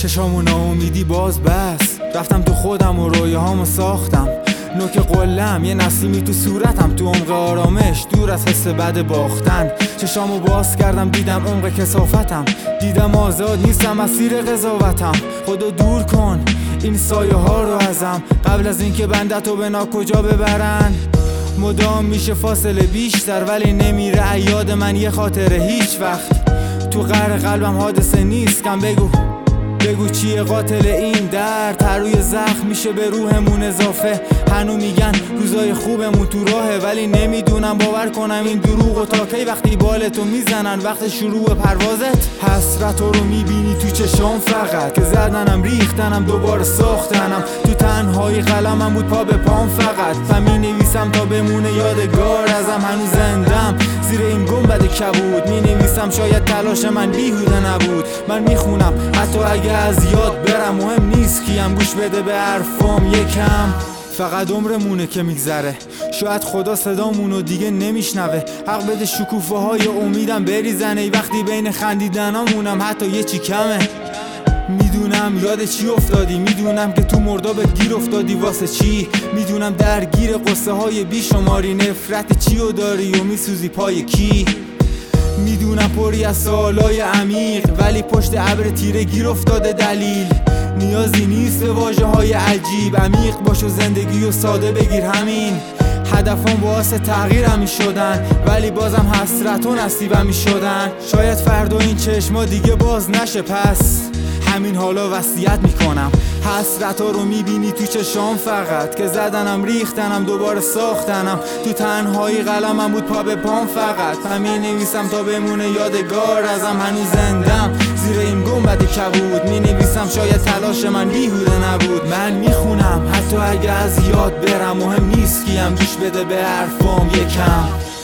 چشامو ناامیدی باز بس، رفتم تو خودم و رویاهامو ساختم. نوک قلم یه نسیمی تو صورتم، تو عمق آرامش دور از حس بد باختن. چشامو باز کردم دیدم عمق کثافتم، دیدم آزاد نیستم اسیر قضاوتم. خودو دور کن این سایه ها رو ازم، قبل از اینکه بندتو به ناکجا ببرن. مدام میشه فاصله بیشتر ولی نمیره یاد من یه خاطره هیچ وقت. تو قهر قلبم حادثه نیست کم بگو چیه قاتل این درد؟ هر روی زخم میشه به روحمون اضافه. هنو میگن روزای خوبمون تو راهه ولی نمیدونم باور کنم این دروغ و تا کی. وقتی بالتو میزنن وقت شروع پروازت، حسرتو رو میبینی تو چشام فقط، که زدنم ریختنم دوباره ساختنم. تو تنهایی قلمم بود پا به پام فقط، و مینویسم تا بمونه یادگار ازم. هنوز زندم زیر این گنبد کبود، مینویسم شاید تلاش من بیهوده نبود. من میخونم حتی اگه از یاد برم، مهم نیست کیم، گوش بده به حرفام یکم. فقط عمرمونه که میگذره، شاید خدا صدامونو دیگه نمیشنوه. حق بده شکوفه های امیدم بریزن، ای وقتی بین خندیدنامونم حتی یه چی کمه. میدونم یاد چی افتادی، میدونم که تو مردابت گیر افتادی واسه چی. میدونم درگیر قصه های بیشماری، نفرت چیو داری و میسوزی پای کی. میدونم پری از سوالای عمیق ولی پشت ابر تیره گیر افتاده دلیل. نیازی نیست به واژه های عجیب، عمیق باش و زندگی و ساده بگیر همین. هدفم باعث تغییرم میشدن ولی بازم حسرت و نصیبم میشدن. شاید فردا این چشما دیگه باز نشه، پس همین حالا وصیت میکنم. حسرتا رو میبینی تو چشام فقط، که زدنم ریختنم دوباره ساختنم. تو تنهایی قلمم بود پا به پام فقط، همین نویسم تا بمونه یادگار ازم. هنوز زندم زیر این گنبد کبود، مینویسم شاید تلاش من بیهوده نبود. من میخونم حتی اگه از یاد برم، مهم نیست کیم، گوش بده به حرفام یکم.